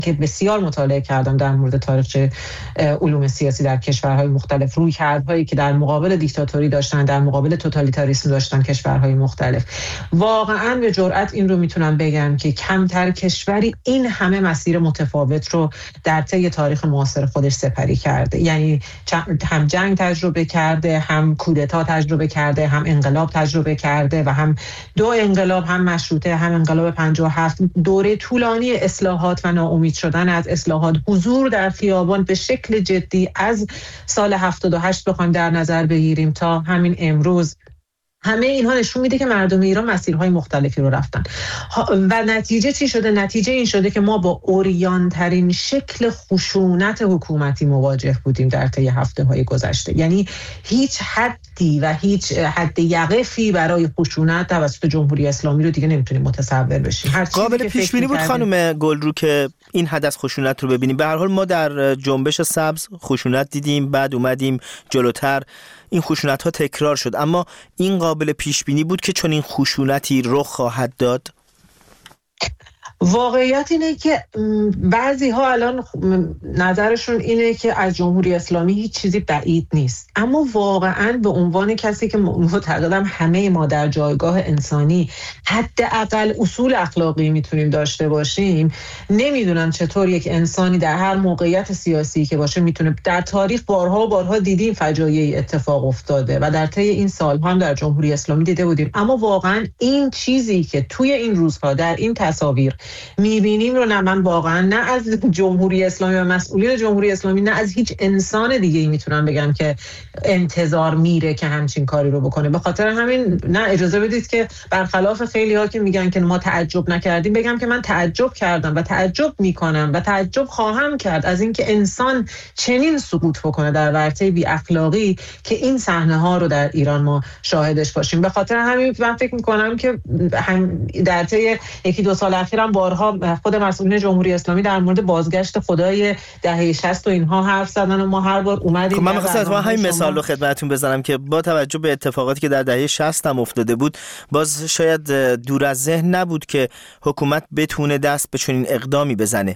که بسیار مطالعه کردم در مورد تاریخ علوم سیاسی در کشورهای مختلف، رویکردهایی که در مقابل دیکتاتوری داشتن، در مقابل توتالیتاریسم داشتن کشورهای مختلف، واقعا به جرئت این رو میتونم بگم که کمتر کشوری این همه مسیر متفاوت رو در طی تاریخ معاصر خودش سپری کرده. یعنی هم جنگ تجربه کرده، هم کودتا تجربه کرده، هم انقلاب تجربه کرده و هم دو انقلاب، هم مشروطه، هم انقلاب 57. دوره طولانی اصلاحات و ناامید شدن از اصلاحات، حضور در خیابان به شکل جدی از سال 78 بخوایم در نظر بگیریم تا همین امروز، همه اینها نشون میده که مردم ایران مسیرهای مختلفی رو رفتن و نتیجه چی شده؟ نتیجه این شده که ما با عریان‌ترین شکل خشونت حکومتی مواجه بودیم در طی هفته‌های گذشته. یعنی هیچ حدی و هیچ حد یقفی برای خشونت توسط جمهوری اسلامی رو دیگه نمیتونیم متصور بشیم. قابل پیش بینی بود خانم گلرو که این حد از خشونت رو ببینیم. به هر حال ما در جنبش سبز خشونت دیدیم، بعد اومدیم جلوتر، این خشونت ها تکرار شد، اما این قابل پیش بینی بود که چون این خشونتی رخ خواهد داد؟ واقعیت اینه که بعضی ها الان نظرشون اینه که از جمهوری اسلامی هیچ چیزی بعید نیست، اما واقعا به عنوان کسی که معتقدم همه ما در جایگاه انسانی حداقل اصول اخلاقی میتونیم داشته باشیم، نمیدونم چطور یک انسانی در هر موقعیت سیاسی که باشه میتونه. در تاریخ بارها و بارها دیدیم فجایعی اتفاق افتاده و در طی این سالها هم در جمهوری اسلامی دیده بودیم، اما واقعا این چیزی که توی این روزها در این تصاویر میبینیم رو نه من واقعا نه از جمهوری اسلامی و مسئولین جمهوری اسلامی نه از هیچ انسان دیگه ای میتونم بگم که انتظار میره که همچین کاری رو بکنه. به خاطر همین نه اجازه بدید که برخلاف خیلی ها که میگن که ما تعجب نکردیم، بگم که من تعجب کردم و تعجب میکنم و تعجب خواهم کرد از اینکه انسان چنین سقوط بکنه در ورطه بی اخلاقی که این صحنه ها رو در ایران ما شاهدش باشیم. به خاطر همین من فکر میکنم که در طی یکی دو سال اخیرم بارها خود مسئولین جمهوری اسلامی در مورد بازگشت خدای دهه 60 و اینها حرف زدن و ما هر بار اومدیم. من می‌خواستم همین مثال رو خدمتتون بزنم که با توجه به اتفاقاتی که در دهه 60 هم افتاده بود، باز شاید دور از ذهن نبود که حکومت بتونه دست به چنین اقدامی بزنه.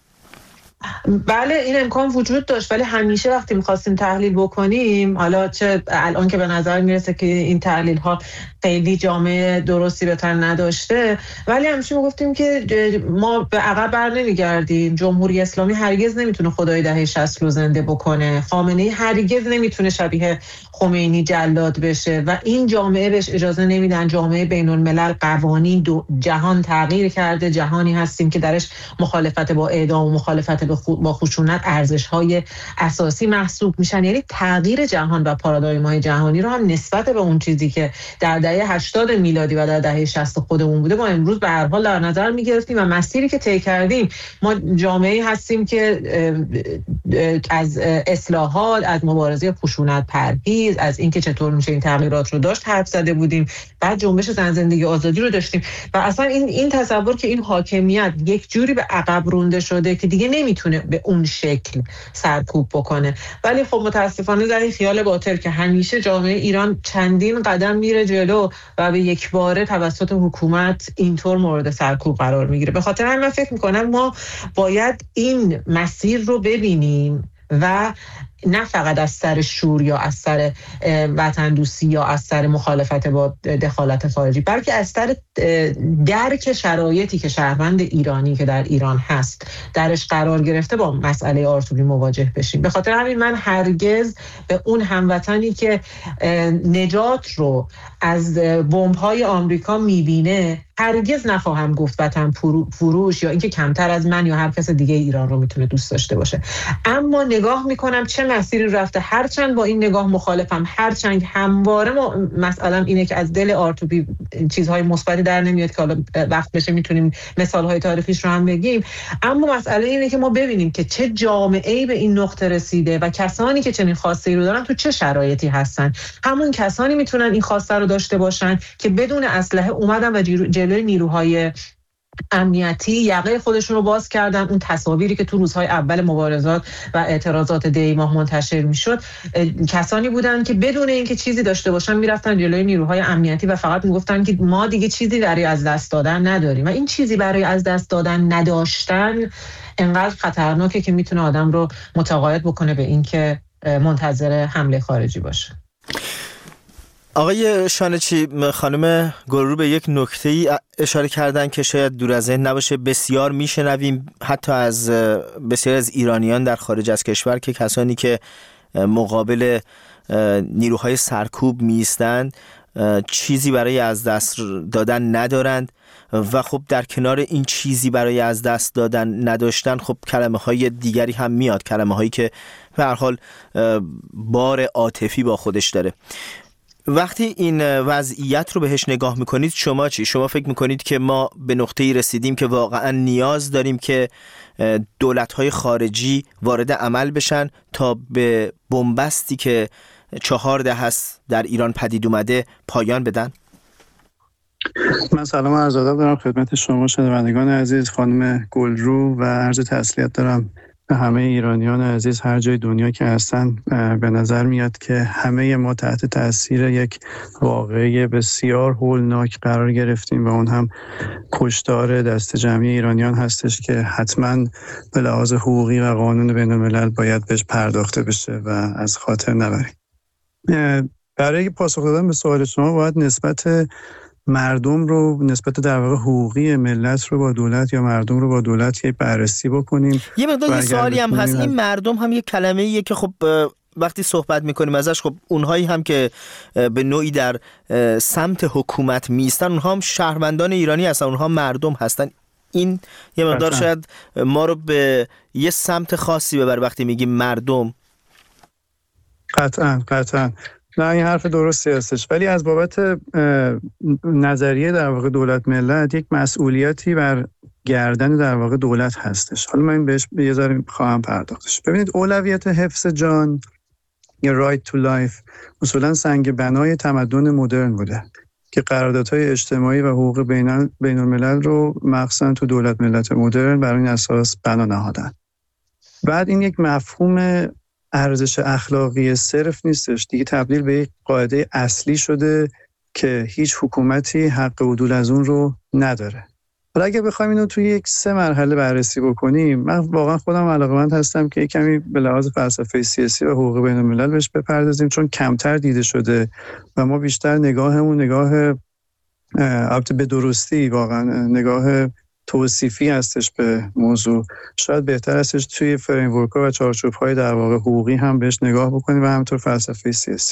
بله این امکان وجود داشت، ولی همیشه وقتی می‌خواستیم تحلیل بکنیم، حالا چه الان که به نظر میرسه که این تحلیل ها خیلی جامعه درستی به تن نداشته، ولی همیشه میگفتیم که ما به عقب بر نمیگردیم. جمهوری اسلامی هرگز نمیتونه خدای دهه 60 رو زنده بکنه، خامنه‌ای هرگز نمیتونه شبیه خمینی جلاد بشه و این جامعه بهش اجازه نمیدن. جامعه بین الملل، قوانین، جهان تغییر کرده، جهانی هستیم که درش مخالفت با اعدام و مخالفت با خشونت ارزش‌های اساسی محسوب میشن. یعنی تغییر جهان و پارادایم‌های جهانی رو هم نسبت به اون چیزی که در دهه 80 میلادی و در دهه 60 خودمون بوده ما امروز به هر حال در نظر می‌گرفتیم و مسیری که طی کردیم. ما جامعه‌ای هستیم که از اصلاحات، از مبارزه خشونت پرهیز، از اینکه چطور میشه این تغییرات رو داشت حرف زده بودیم. بعد جنبش زن زندگی آزادی رو داشتیم و اصلا این تصور که این حاکمیت یک جوری به عقب رونده شده که دیگه نمیتونه به اون شکل سرکوب بکنه. ولی خب متاسفانه در این خیال باطل که همیشه جامعه ایران چندین قدم میره جلو و به یک باره توسط حکومت اینطور مورد سرکوب قرار میگیره. به خاطر همین من فکر میکنم ما باید این مسیر رو ببینیم و نه فقط از سر شور یا از سر وطن دوستی یا از سر مخالفت با دخالت خارجی، بلکه از سر درک شرایطی که شهروند ایرانی که در ایران هست درش قرار گرفته با مسئله آرتوبی مواجه بشیم. به خاطر همین من هرگز به اون هموطنی که نجات رو از بمب‌های آمریکا میبینه هرگز نخواهم گفت وطن فروش یا اینکه کمتر از من یا هر کس دیگه ایران رو میتونه دوست داشته باشه، اما نگاه میکنم چه مسیری رفته. هرچند با این نگاه مخالفم، هرچند همواره مسئله‌ام اینه که از دل آرتوبی چیزهای مثبتی در نمیاد که حالا وقت بشه میتونیم مثالهای تاریخیش رو هم بگیم، اما مسئله اینه که ما ببینیم که چه جامعه‌ای به این نقطه رسیده و کسانی که چنین خواسته‌ای رو دارن تو چه شرایطی هستن. همون کسانی میتونن این خواسته رو داشته باشن که بدون اسلحه اومدن و جلوی نیروهای امنیتی یقه خودشون رو باز کردن. اون تصاویری که تو روزهای اول مبارزات و اعتراضات دی ماه منتشر میشد، کسانی بودن که بدون اینکه چیزی داشته باشن میرفتن جلوی نیروهای امنیتی و فقط میگفتن که ما دیگه چیزی برای از دست دادن نداریم. و این چیزی برای از دست دادن نداشتن انقدر خطرناکه که میتونه آدم رو متقاعد بکنه به اینکه منتظر حمله خارجی باشه. آقای شانچی، خانم گلرو به یک نکته‌ای اشاره کردن که شاید دور از ذهن نباشه. بسیار میشنویم حتی از بسیار از ایرانیان در خارج از کشور که کسانی که مقابل نیروهای سرکوب میستند چیزی برای از دست دادن ندارند و خب در کنار این چیزی برای از دست دادن نداشتن خب کلمه های دیگری هم میاد، کلمه هایی که به هر حال بار عاطفی با خودش داره. وقتی این وضعیت رو بهش نگاه میکنید شما چی؟ شما فکر میکنید که ما به نقطه‌ای رسیدیم که واقعا نیاز داریم که دولت‌های خارجی وارد عمل بشن تا به بنبستی که 4 دهه است در ایران پدید اومده پایان بدن؟ من سلام و عرض ادب دارم خدمت شما شنوندگان عزیز، خانم گلرو، و عرض تسلیت دارم به همه ایرانیان عزیز هر جای دنیا که هستن. به نظر میاد که همه ما تحت تاثیر یک واقعه بسیار هولناک قرار گرفتیم و اون هم کشتار دست جمعی ایرانیان هستش که حتما به لحاظ حقوقی و قانون بین الملل باید بهش پرداخته بشه و از خاطر نبریم. برای پاسخ دادن به سوال شما باید نسبت مردم رو، نسبت در واقع حقوقی ملت رو با دولت یا مردم رو با دولت یه بررسی بکنیم. یه مقدار یه سوالی هم هست، این مردم هم یه کلمه ایه که خب وقتی صحبت میکنیم ازش، خب اونهایی هم که به نوعی در سمت حکومت میستن اونها هم شهروندان ایرانی هستن، اونها مردم هستن. این یه مقدار شاید ما رو به یه سمت خاصی ببره وقتی میگیم مردم. قطعاً نه، این حرف درستی هستش، ولی از بابت نظریه در واقع دولت ملت یک مسئولیتی بر گردن در واقع دولت هستش. حالا من بهش یه ذره خواهم پرداختش. ببینید، اولویت حفظ جان یا right to life اصولا سنگ بنای تمدن مدرن بوده که قراردادهای اجتماعی و حقوق بین الملل رو مخصوصا تو دولت ملت مدرن بر این اساس بنا نهادن. بعد این یک مفهوم ارزش اخلاقی صرف نیستش دیگه، تبدیل به یک قاعده اصلی شده که هیچ حکومتی حق عدول از اون رو نداره. حالا اگه بخوایم اینو توی یک 3 مرحله بررسی بکنیم، من واقعا خودم علاقه‌مند هستم که کمی به لحاظ فلسفه سیاسی و حقوق بین الملل بهش بپردازیم، چون کمتر دیده شده و ما بیشتر نگاهمون نگاه البته به درستی واقعا نگاه توصیفی هستش به موضوع. شاید بهتر هستش توی فریمورک‌ها و چارچوب‌های در واقع حقوقی هم بهش نگاه بکنیم و همینطور فلسفه سیاسی.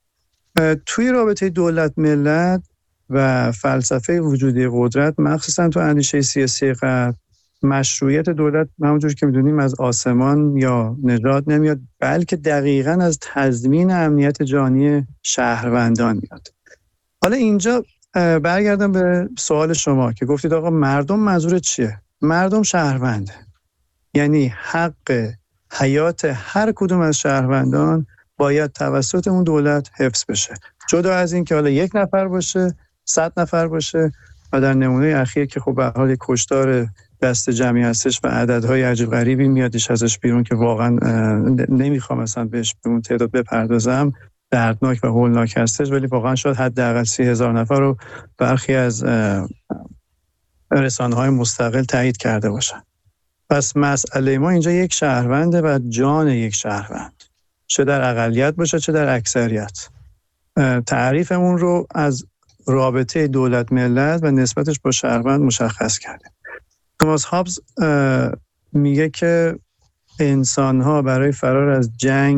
توی رابطه دولت ملت و فلسفه وجودی قدرت، مخصوصا تو اندیشه سیاسی غرب، مشروعیت دولت همونجور که می‌دونیم از آسمان یا نژاد نمیاد، بلکه دقیقاً از تضمین امنیت جانی شهروندان میاد. حالا اینجا برگردم به سوال شما که گفتید آقا مردم منظور چیه؟ مردم شهرونده، یعنی حق حیات هر کدوم از شهروندان باید توسط اون دولت حفظ بشه، جدا از این که حالا 1 نفر باشه 100 نفر باشه. و در نمونه اخیر که خب به هر حال کشتار دست جمعی هستش و عددهای عجیب غریبی میادش ازش بیرون که واقعا نمیخوام مثلا بهش به اون تعداد بپردازم، دردناک و هولناک هستش، ولی واقعا شاید حداقل 30,000 نفر رو برخی از رسانه‌های مستقل تایید کرده باشن. پس مسئله ما اینجا یک شهرونده و جان یک شهروند، چه در اقلیت باشه چه در اکثریت. تعریفمون رو از رابطه دولت ملت و نسبتش با شهروند مشخص کردیم. توماس هابز میگه که انسان‌ها برای فرار از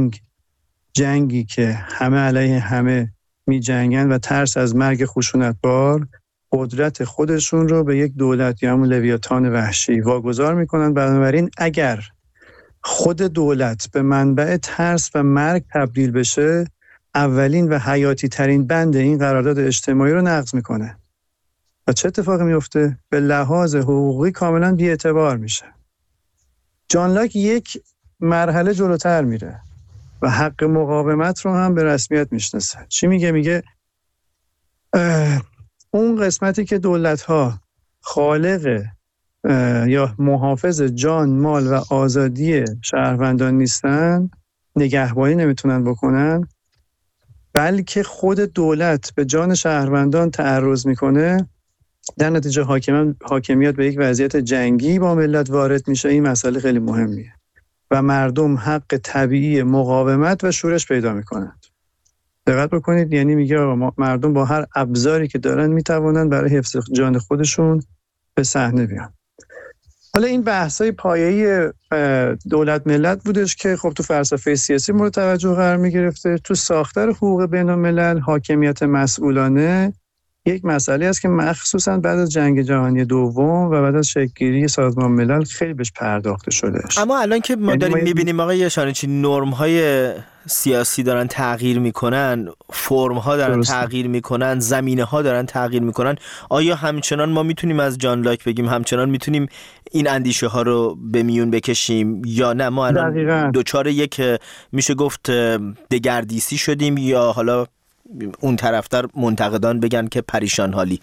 جنگی که همه علیه همه می جنگن و ترس از مرگ خشونتبار، قدرت خودشون رو به یک دولت یا همون لویاتان وحشی واگذار میکنن. بنابراین اگر خود دولت به منبع ترس و مرگ تبدیل بشه، اولین و حیاتی ترین بند این قرارداد اجتماعی رو نقض میکنه و چه اتفاقی میفته؟ به لحاظ حقوقی کاملا بی‌اعتبار میشه. جان لاک یک مرحله جلوتر میره و حق مقاومت رو هم به رسمیت میشناسه. چی میگه؟ میگه اون قسمتی که دولت‌ها خالق یا محافظ جان، مال و آزادی شهروندان نیستن، نگهبانی نمیتونن بکنن، بلکه خود دولت به جان شهروندان تعرض میکنه، در نتیجه حاکمیت به یک وضعیت جنگی با ملت وارد میشه. این مسئله خیلی مهمیه و مردم حق طبیعی مقاومت و شورش پیدا میکنند. دقت بکنید، یعنی میگه مردم با هر ابزاری که دارن میتوانند برای حفظ جان خودشون به صحنه بیان. حالا این بحث‌های پایه‌ای دولت ملت بودش که خب تو فلسفه سیاسی مورد توجه قرار می‌گرفته. تو ساختار حقوق بین‌الملل حاکمیت مسئولانه یک مسئله است که مخصوصاً بعد از جنگ جهانی دوم و بعد از شکل‌گیری سازمان ملل خیلی بهش پرداخته شده. اما الان که ما داریم می‌بینیم آقای شانچی نرم‌های سیاسی دارن تغییر میکنن، فرم‌ها دارن تغییر میکنن، زمینه‌ها دارن تغییر میکنن، آیا همچنان ما میتونیم از جان لاک بگیم همچنان میتونیم این اندیشه ها رو به میون بکشیم یا نه ما الان دوچار یک میشه گفت دگردیسی شدیم یا حالا اون طرفتر منتقدان بگن که پریشان حالی؟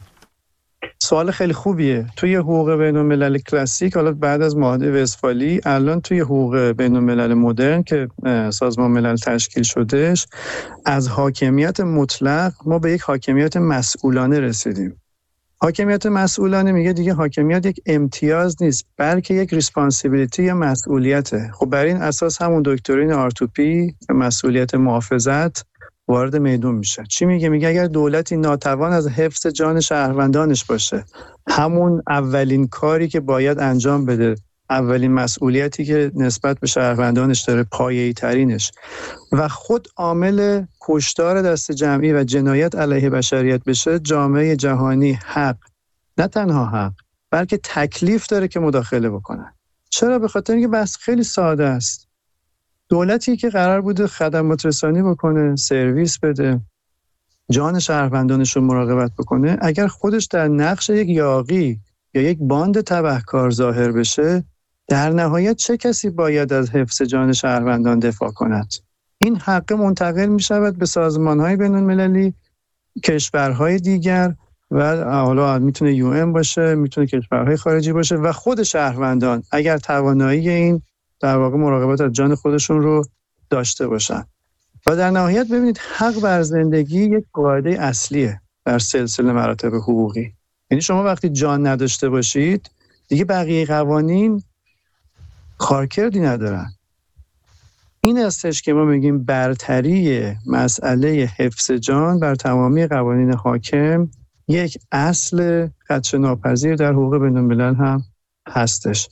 سوال خیلی خوبیه. توی حقوق بین‌الملل کلاسیک، حالا بعد از معاهده وستفالی، الان توی حقوق بین‌الملل مدرن که سازمان ملل تشکیل شدهش، از حاکمیت مطلق ما به یک حاکمیت مسئولانه رسیدیم. حاکمیت مسئولانه میگه دیگه حاکمیت یک امتیاز نیست، بلکه یک ریسپانسیبیلیتی یا مسئولیته. خب بر این اساس همون دکترین آرتوپی مسئولیت محافظت وارد میدون میشه. چی میگه؟ میگه اگر دولتی ناتوان از حفظ جان شهروندانش باشه، همون اولین کاری که باید انجام بده، اولین مسئولیتی که نسبت به شهروندانش داره، پایه‌ای ترینش، و خود عامل کشتار دست جمعی و جنایت علیه بشریت بشه، جامعه جهانی حق، نه تنها حق، بلکه تکلیف داره که مداخله بکنه. چرا؟ به خاطر اینکه بحث خیلی ساده است. دولتی که قرار بوده خدمات رسانی بکنه، سرویس بده، جان شهروندانش رو مراقبت بکنه، اگر خودش در نقش یک یاغی یا یک باند تبهکار ظاهر بشه، در نهایت چه کسی باید از حفظ جان شهروندان دفاع کند؟ این حق منتقل می شود به سازمان‌های بین‌المللی، کشورهای دیگر و حالا میتونه UN باشه، میتونه کشورهای خارجی باشه و خود شهروندان اگر توانایی این در واقع مراقبت از جان خودشون رو داشته باشن. و در نهایت ببینید حق بر زندگی یک قاعده اصلیه در سلسله مراتب حقوقی. یعنی شما وقتی جان نداشته باشید دیگه بقیه قوانین کارکردی ندارن. این استش که ما میگیم برتری مسئله حفظ جان بر تمامی قوانین حاکم یک اصل خدشه ناپذیر در حقوق بین‌الملل هم هستش.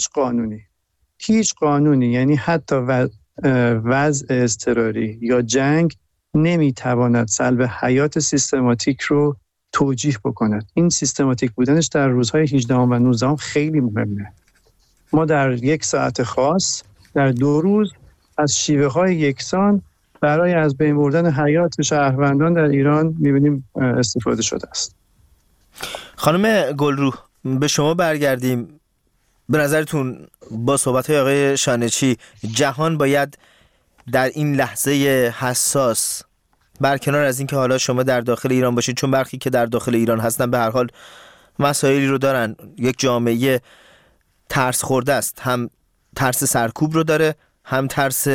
هیچ قانونی یعنی حتی وضع اضطراری یا جنگ نمیتواند سلب حیات سیستماتیک رو توجیه بکند. این سیستماتیک بودنش در روزهای 18 و 19 خیلی مهمه. ما در یک ساعت خاص در 2 روز از شیوه‌های یکسان برای از بین بردن حیات شهروندان در ایران می‌بینیم استفاده شده است. خانم گلرو، به شما برگردیم. به نظرتون با صحبت‌های آقای شانچی جهان باید در این لحظه حساس، برکنار از این که حالا شما در داخل ایران باشید، چون برخی که در داخل ایران هستن به هر حال مسائلی رو دارن، یک جامعه ترس خورده است، هم ترس سرکوب رو داره، هم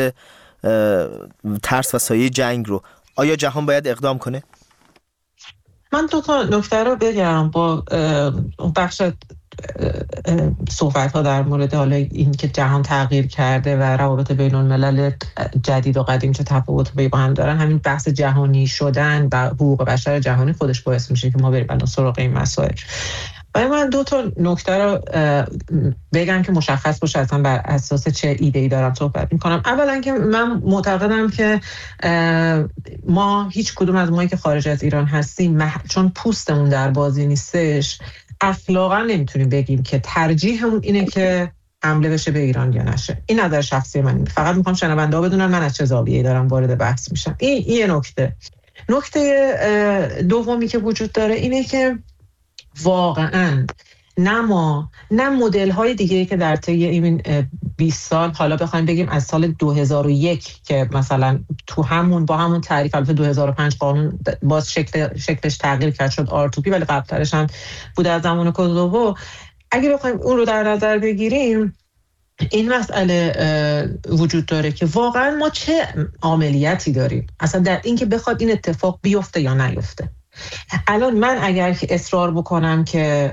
ترس و سایه جنگ رو. آیا جهان باید اقدام کنه؟ من 2 تا نکته رو بگم با بخش صحبت ها در مورد حالا این که جهان تغییر کرده و روابط بین الملل جدید و قدیم چه تفاوت‌هایی با هم دارن. همین بحث جهانی شدن و حقوق بشر جهانی خودش باعث میشه که ما بریم الان سراغ این مسائل. ولی من 2 تا نکته رو بگم که مشخص باشه اصلا بر اساس چه ایده‌ای دارم صحبت میکنم. اولا که من معتقدم که ما هیچ کدوم از مایی که خارج از ایران هستیم چون پوستمون در بازی نیستش، اخلاقا نمیتونیم بگیم که ترجیحمون اینه که حمله بشه به ایران یا نشه. این نظر شخصی منه. فقط میخوام شنونده‌ها بدونن من از چه زاویه‌ای دارم وارد بحث میشم. این یه نکته. نکته دومی که وجود داره اینه که واقعاً نه مدل‌های دیگه‌ای که در طی این 20 سال، حالا بخوایم بگیم از سال 2001 که مثلا تو همون با همون تعریف، البته 2005 قانون باز شکلش تغییر کرد شد آرتوپی، ولی قبلترش هم بود از زمان کوزوو. اگه بخوایم اون رو در نظر بگیریم، این مسئله وجود داره که واقعا ما چه عاملیتی داریم اصلا در این که بخواد این اتفاق بیفته یا نیفته. الان من اگر که اصرار بکنم که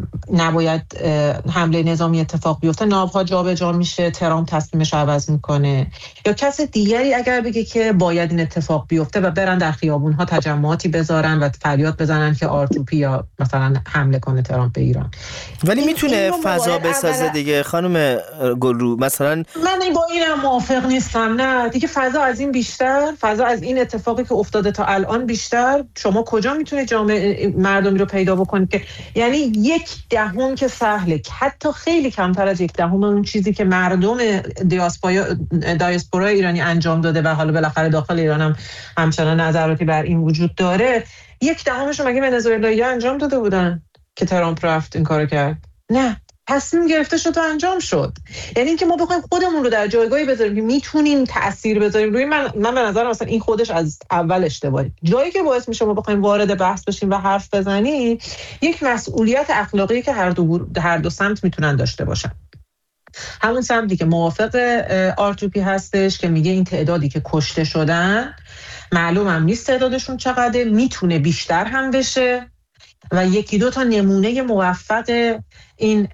نباید حمله نظامی اتفاق بیفته، نابها جابجا میشه، ترامپ تصمیمش رو عوض میکنه، یا کس دیگری اگر بگه که باید این اتفاق بیفته و برن در خیابونها تجمعاتی بذارن و فریاد بزنن که آرتوپی یا مثلا حمله کنه ترامپ به ایران، ولی میتونه فضا بسازه دیگه خانم گلرو. مثلا من با اینم موافق نیستم. نه دیگه، فضا از این بیشتر، فضا از این اتفاقی که افتاده تا الان بیشتر. شما کجا میتونه جامعه مردمی رو پیدا بکنید که یعنی 1/10 که سهله، حتی خیلی کمتر از 1/10 اون چیزی که مردم دیاسپورا ایرانی انجام داده و حالا بالاخره داخل ایران هم همچنان نظراتی بر این وجود داره، 1/10 مگه ونزوئلایی انجام داده بودن که ترامپ رفت این کارو کرد؟ نه، تصمیم گرفته شد و انجام شد. یعنی اینکه ما بخوایم خودمون رو در جایگاهی بذاریم که میتونیم تأثیر بذاریم روی من به نظر مثلا این خودش از اول اشتباهه. جایی که باعث میشه ما بخوایم وارد بحث بشیم و حرف بزنیم، یک مسئولیت اخلاقی که هر دو سمت میتونن داشته باشن. همون سمتی که موافق آرتوپی هستش که میگه این تعدادی که کشته شدن معلوم هم نیست تعدادشون چقدره، میتونه بیشتر هم بشه و 1-2 تا نمونه موفق این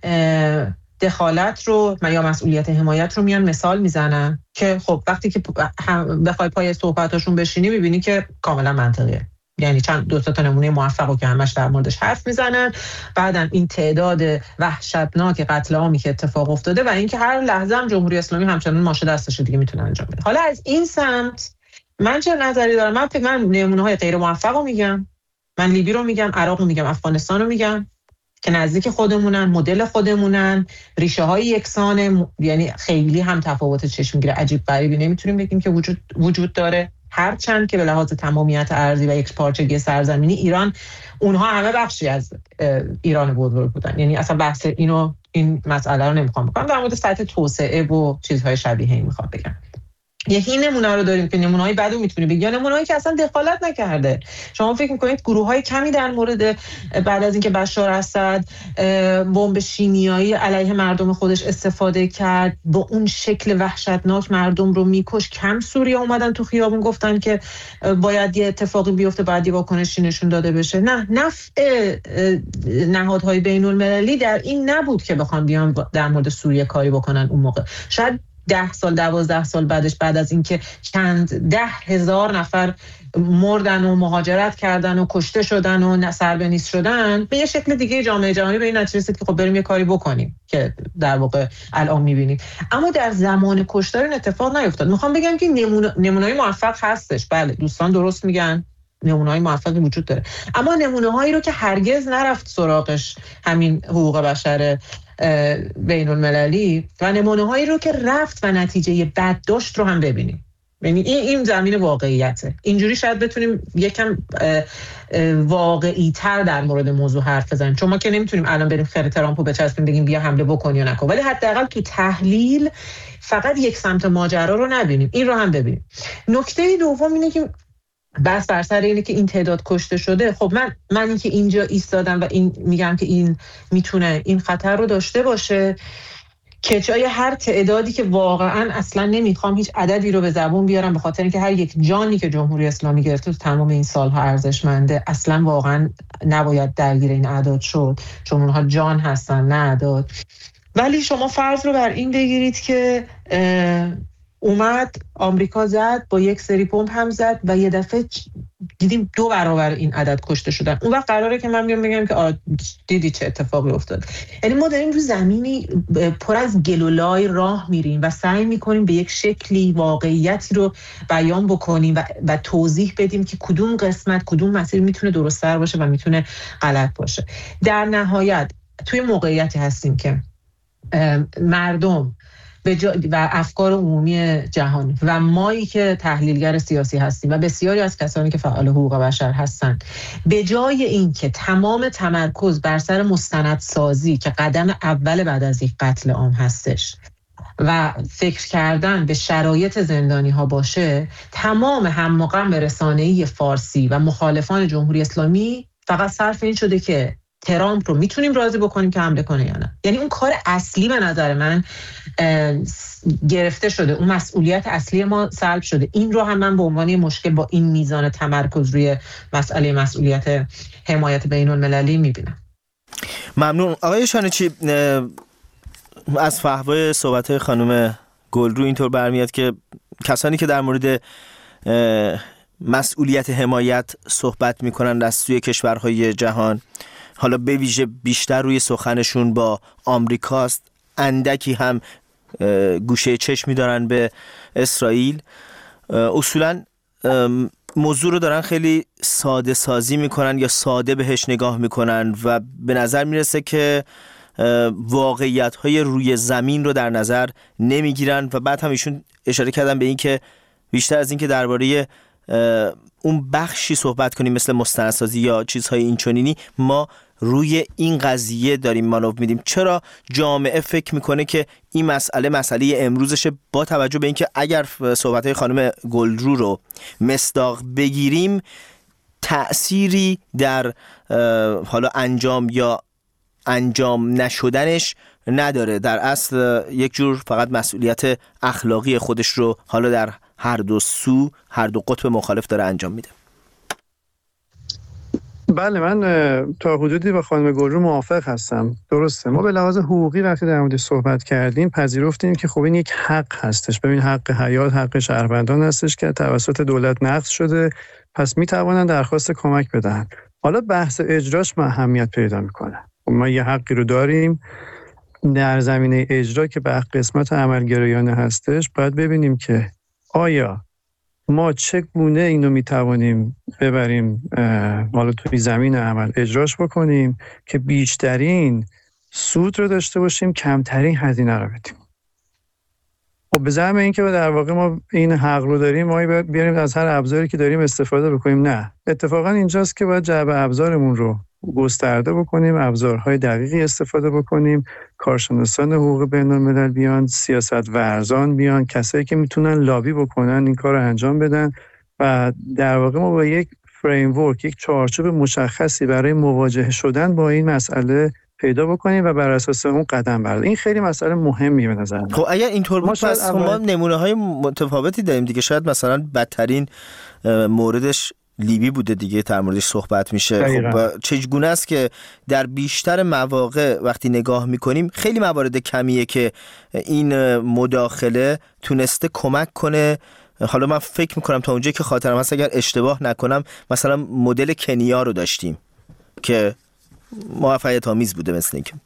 دخالت رو یا مسئولیت حمایت رو میان مثال میزنن که خب وقتی که بخوای پای صحبتاشون بشینی میبینی که کاملا منطقیه. یعنی 2 تا نمونه موفق رو که همش در موردش حرف میزنن، بعدم این تعداد وحشتناک قتل عامی که اتفاق افتاده و اینکه هر لحظه هم جمهوری اسلامی همچنان ماشه دستش دیگه میتونه انجام بده. حالا از این سمت من چه نظری دارم؟ من نمونه‌های غیر موفق رو میگم، من لیبی رو میگم، عراق رو میگم، افغانستان رو میگم که نزدیک خودمونن، مدل خودمونن، ریشه های یکسانه، یعنی خیلی هم تفاوت چشمگیر عجیب غریبی نمیتونیم بگیم که وجود داره، هرچند که به لحاظ تمامیت ارضی و یک پارچگی سرزمینی ایران، اونها همه بخشی از ایران بزرگ بودن. یعنی اصلا بحث این مسئله رو نمیخوام بکنم، در مورد سطح توسعه و چیزهای شبیه این میخوام بگم. یکی نمونه رو داریم که نمونه‌های بدو میتونی بگی، یا نمونه‌هایی که اصلا دخالت نکرده. شما فکر می‌کنید گروه‌های کمی در مورد بعد از اینکه بشار اسد بمب شیمیایی علیه مردم خودش استفاده کرد، با اون شکل وحشتناک مردم رو میکش، کم سوریا اومدن تو خیابون گفتن که باید یه اتفاقی بیفته، باید یه واکنشی نشون داده بشه؟ نه، نفع نهادهای بین‌المللی در این نبود که بخوام بیان در مورد سوریه کاری بکنن اون موقع. شاید 10 سال 12 سال بعدش، بعد از اینکه چند 10,000 نفر مردن و مهاجرت کردن و کشته شدن و سربنیست شدن، به یه شکل دیگه جامعه جهانی به این نتیجه رسید که خب بریم یه کاری بکنیم که در واقع الان می‌بینیم. اما در زمان کشتار این اتفاق نیفتاد. میخوام بگم که نمونه‌های موفق هستش، بله دوستان درست میگن، نمونه‌های موفقی وجود داره، اما نمونه‌هایی رو که هرگز نرفت سراغش همین حقوق بشر بین المللی و نمونه‌هایی رو که رفت و نتیجه بد داشت رو هم ببینیم. یعنی این زمین واقعیته. اینجوری شاید بتونیم یکم واقعی تر در مورد موضوع حرف بزنیم، چون ما که نمیتونیم الان بریم خیر ترامپو بچسبیم بگیم بیا حمله بکن یا نکن، ولی حداقل تو تحلیل فقط یک سمت ماجرا رو نبینیم، این رو هم ببینیم. نکته دوم اینه که بس بر سر اینه که این تعداد کشته شده. خب من این که اینجا ایستادم و این میگم که این میتونه این خطر رو داشته باشه که جای هر تعدادی که واقعا اصلا نمیخوام هیچ عددی رو به زبون بیارم، به خاطر اینکه هر یک جانی که جمهوری اسلامی گرفته تو تمام این سالها ارزشمنده، اصلا واقعا نباید درگیر این اعداد شد، چون اونها جان هستن نه اعداد. ولی شما فرض رو بر این بگیرید که اومد آمریکا زد، با یک سری پمپ هم زد و یه دفعه دیدیم 2 برابر این عدد کشته شدن. اون وقت قراره که من بیام بگم که دیدی چه اتفاقی افتاد. یعنی ما داریم رو زمینی پر از گل و لای راه میریم و سعی میکنیم به یک شکلی واقعیتی رو بیان بکنیم و توضیح بدیم که کدوم قسمت کدوم مسیر میتونه درست‌تر باشه و میتونه غلط باشه. در نهایت توی موقعیتی هستیم که مردم و افکار عمومی جهان و مایی که تحلیلگر سیاسی هستیم و بسیاری از کسانی که فعال حقوق بشر هستن، به جای این که تمام تمرکز بر سر مستندسازی که قدم اول بعد از یک قتل عام هستش و فکر کردن به شرایط زندانی ها باشه، تمام هم و غم رسانه‌ای فارسی و مخالفان جمهوری اسلامی فقط صرف این شده که ترامپ رو میتونیم راضی بکنیم که حمله کنه یا نه. یعنی اون کار اصلی به نظر من گرفته شده، اون مسئولیت اصلی ما سلب شده. این رو هم من به عنوان مشکل با این میزان تمرکز روی مسئولیت حمایت بین المللی میبینم. ممنون. آقای شانچی، از فحوای صحبت‌های خانم گلرو اینطور برمیاد که کسانی که در مورد مسئولیت حمایت صحبت میکنن از سوی کشورهای جهان، حالا به ویژه بیشتر روی سخنشون با آمریکاست، اندکی هم گوشه چشمی دارن به اسرائیل، اصولاً موضوع رو دارن خیلی ساده سازی میکنن یا ساده بهش نگاه میکنن و به نظر میرسه که واقعیت‌های روی زمین رو در نظر نمیگیرن و بعد هم ایشون اشاره کردن به این که بیشتر از این که درباره اون بخشی صحبت کنیم مثل مستندسازی یا چیزهای اینچنینی، ما روی این قضیه داریم مانور میدیم. چرا جامعه فکر میکنه که این مسئله امروزشه، با توجه به اینکه اگر صحبتهای خانم گلرو رو مصداق بگیریم تأثیری در حالا انجام یا انجام نشدنش نداره، در اصل یک جور فقط مسئولیت اخلاقی خودش رو حالا در هر دو قطب مخالف داره انجام میده. بله، من تا حدودی با خانم گلرو موافق هستم. درسته، ما به لحاظ حقوقی وقتی در موردش صحبت کردیم پذیرفتیم که خب این یک حق هستش. ببین، حق حیات حق شهروندان هستش که توسط دولت نقض شده، پس میتوانن درخواست کمک بدن. حالا بحث اجراش اهمیت پیدا میکنه. ما یه حقی رو داریم در زمینه اجرا که به قسمت عملگرایانه هستش، باید ببینیم که آیا ما چگونه اینو میتوانیم ببریم حالا توی زمین عمل اجراش بکنیم که بیشترین سود رو داشته باشیم، کمترین هزینه رو بدیم. خب به زعم این که در واقع ما این حق رو داریم، ما بیاریم از هر ابزاری که داریم استفاده بکنیم. نه، اتفاقا اینجاست که باید جعبه ابزارمون رو گسترده بکنیم، ابزارهای دقیقی استفاده بکنیم، کارشناسان حقوق بین‌الملل بیان، سیاست ورزان بیان، کسایی که میتونن لابی بکنن این کار رو انجام بدن و در واقع ما با یک فریم ورک، یک چارچوب مشخصی برای مواجهه شدن با این مسئله پیدا بکنیم و بر اساس اون قدم برداریم. این خیلی مسئله مهمی به نظر من. خب اگر اینطور بود پس ما نمونه‌های متفاوتی داریم دیگه. شاید مثلا بدترین موردش لیبی بوده دیگه، در موردش صحبت میشه. خب چگونه است که در بیشتر مواقع وقتی نگاه میکنیم خیلی موارد کمیه که این مداخله تونسته کمک کنه. حالا من فکر میکنم تا اونجایی که خاطرم هست اگر اشتباه نکنم مثلا مدل کنیا رو داشتیم که موفقیت آمیز بوده. مثل اینکه